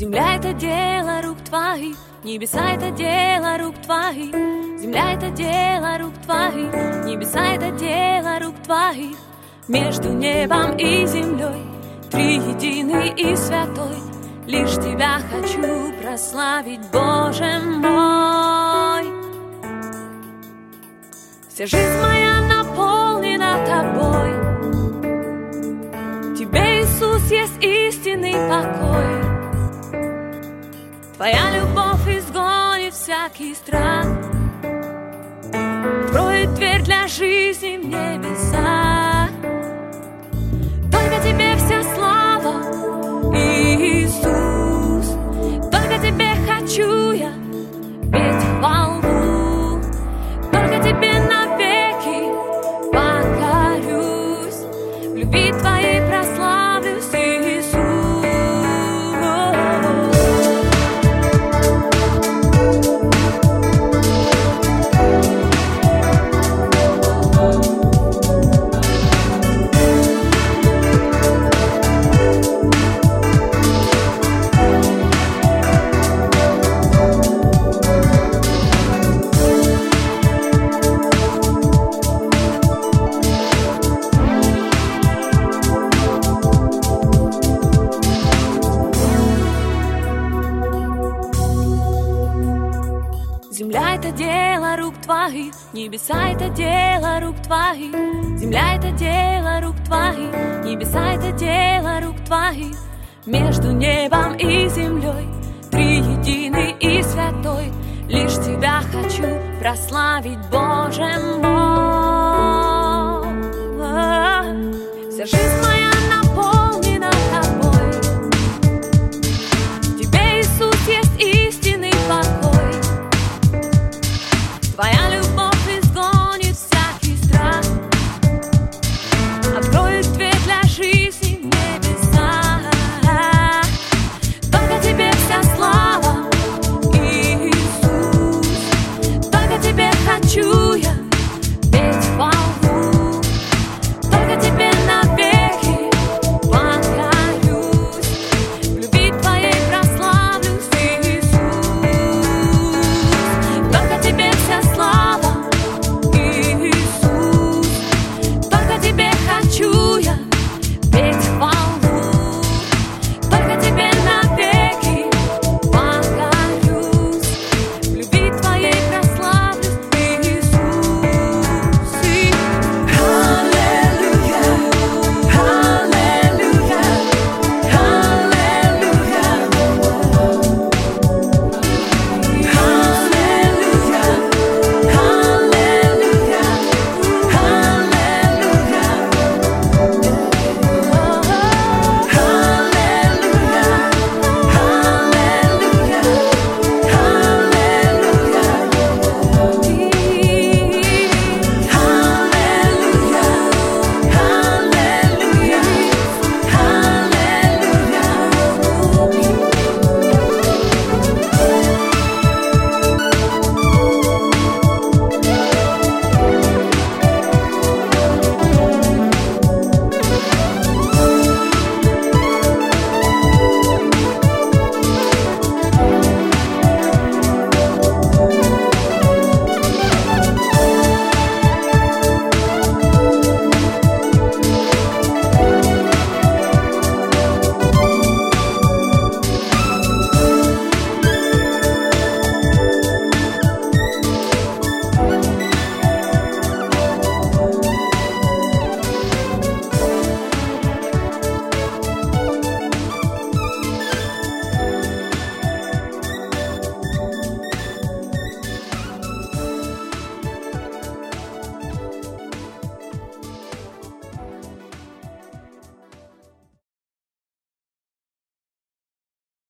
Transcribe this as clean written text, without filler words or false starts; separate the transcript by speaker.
Speaker 1: Земля — это дело рук твоих, небеса — это дело рук твоих. Земля — это дело рук твоих, небеса — это дело рук твоих. Между небом и землей триединый и святой, лишь тебя хочу прославить, Боже мой. Вся жизнь моя наполнена тобой, в тебе, Иисус, есть истинный покой. Твоя любовь изгонит всякий страх, откроет дверь для жизни в небеса. Только тебе вся слава, Иисус, только тебе хочу я петь хвалу, только тебе навеки покорюсь, в любви твоей прославлюсь, Иисус. Земля — это дело рук твоих, небеса — это дело рук твоих. Земля — это дело рук твоих, небеса — это дело рук твоих. Между небом и землей триединый и святой, лишь тебя хочу прославить, Боже мой. Вся жизнь моя